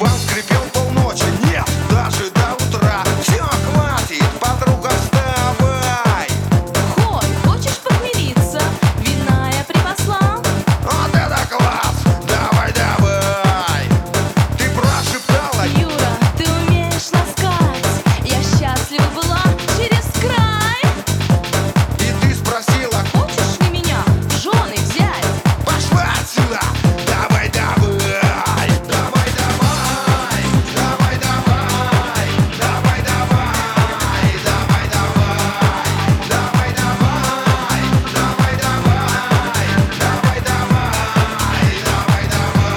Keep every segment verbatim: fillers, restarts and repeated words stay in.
Диван скрипел полночи, нет, даже до утра. Все, хватит, подруга, вставай. Хой, хочешь похмелиться? Вина я припасла. Вот это класс, давай, давай. Ты прошептала: Юра, ты умеешь ласкать. Я счастлива была через край. и ты спросила: Хочешь ли меня в жены взять? пошла отсюда, давай, давай. Давай, давай, давай, давай. Давай, давай, давай, давай. Давай, давай, давай, давай. Давай, давай, давай,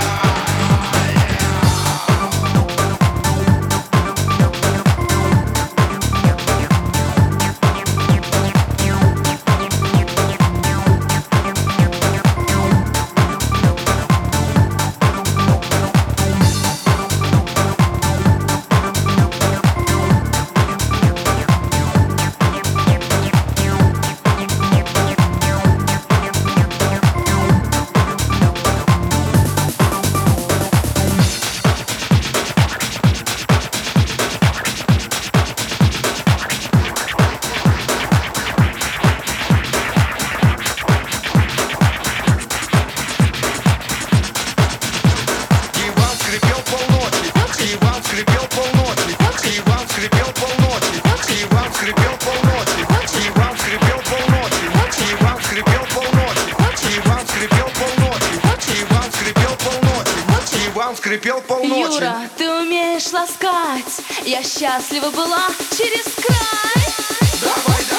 Диван скрипел полночи, диван скрипел полночи, диван скрипел полночи, диван скрипел полночи, диван скрипел полночи, диван скрипел полночи, диван скрипел полночи, диван скрипел полночи, диван скрипел полночи. Юра, ты умеешь ласкать. Я счастлива была через край. Давай, давай.